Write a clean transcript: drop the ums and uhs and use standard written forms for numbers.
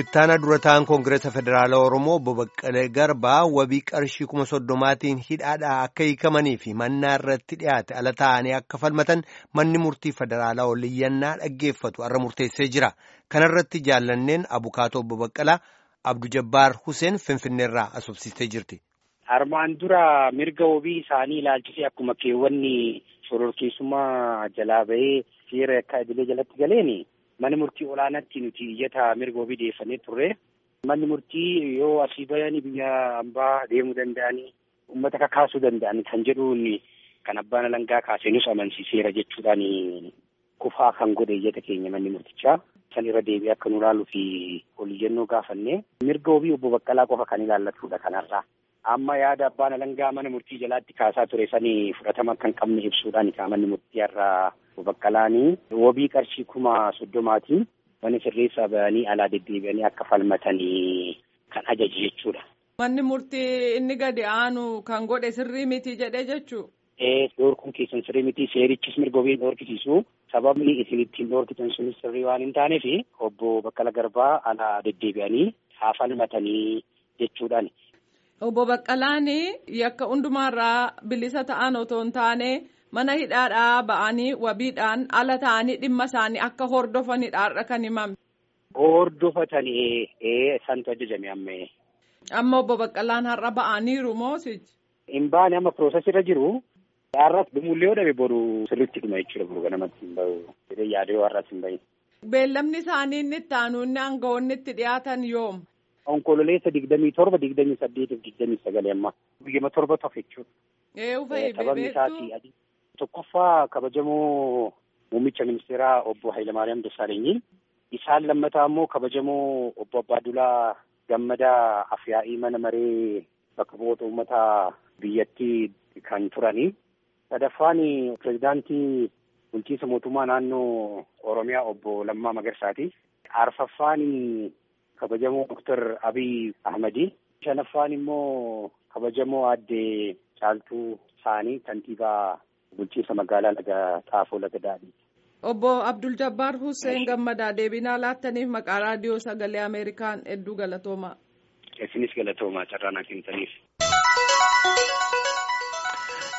Ittaana durataan Koongireesa Federaalaa Oromoo Obbo Baqqalee Garbaa wabii qarshii 30,000tiin hidhaadhaa akka hiikamanii fi mannaa irratti dhiyaate ala ta'anii akka falmatan manni murtii federaalaa oliyyannaa dhaggeeffatu har'a murteessee jira. Kana irratti jaallanneen abukaatoo Obbo Baqqalaa Abduu Jabbaar Huseen Finfinneerraa asubsiistee jirti. Armaan dura mirga wabii isaanii ilaalchisee akkuma keewwanni shororkeessummaa jalaa bahee seera akka idilee jalatti galeeni. Manni murtii olaanaatti nuti iyyata mirga wabii dhiyeeffannee turre. Manni murtii yoo asii bayanii biyya ambaa deemuu danda'anii uummata kakaasuu danda'an kan jedhuun kan abbaan alangaa kaasee nus amansiiseera jechuudhaan kufaa kan godhe iyyata keenya manni murtichaa. San irra deebi'ee akka nu ilaaluu fi oliyyannoo gaafanne mirga wabii Obbo Baqqalaa qofa kan ilaallatudha kanarraa. Amma yaada abbaan alangaa mana murtii jalaatti kaasaa ture sanii fudhatama kan qabne ibsuudhaan manni murtii irraa Obbo Baqqalaanii wabii qarshii 30,000tiin mana sirreessaa bayanii alaa deddeebi'anii akka falmatanii kan ajaje jechuudha. Manni murtii inni gadi aanu kan godhe sirrii miti jedhee jechuu? Dhorkuun keessan sirrii miti, seerichis mirga wabii dhorkisiisu. Sababni isin ittiin dhorkitan sunis sirrii waan hin taaneef Obbo Baqqalaa Garbaa alaa deddeebi'anii haa falmatanii jechuudhaan. Obbo Baqqalaan yakka hundumaarraa bilisa ta'an otoo hin taane mana hidhaadhaa ba'anii wabiidhaan ala ta'anii dhimma isaanii akka hordofanidha kan himame. Hordofatanii santu ajajame amma. Amma Obbo Baqqalaan har'a ba'aniiru moo sichi? Hin baane amma piroosesirra jiru. Har'as dhumullee yoo dhabe boru sirriitti dhuma jechuudha boru ganamatti hin bahu. Jedhee yaadee har'as hin bahin. Beellamni isaanii inni itti aanuun aangawoonni itti dhiyaatan yoom? Onkololeessa 27, 28 fi 29 amma. Guyyaa 7 tafe jechuudha. Fa'i bebeessu. Tokkoffaa kabajamoo muummicha ministeeraa Obbo Hayilamaariyaam Dassaalenyi. Isaan lammataa immoo kabajamoo Obbo Abbaadulaa Gammadaa Afyaa'ii mana maree bakka bu'oota uummataa biyyattii kan turani. Sadaffaan pirezidaantii bulchiinsa mootummaa naannoo Oromiyaa Obbo Lammaa Magarsaati. Arfaffaan kabajamoo Dr. Abiy Ahmadi. Shanaffaan immoo kabajamoo aadde Caaltuu Saanii kantiibaa bulchiinsa magaalaa Laga Xaafoo Laga Daadhii. Obbo Abdul Jabbaar Hussein Gammadaa deebinaa laattaniif maqaa raadiyoo sagalee Ameerikaan hedduu galatoomaa. Isinis galatoomaa carraa naa kennitaniif.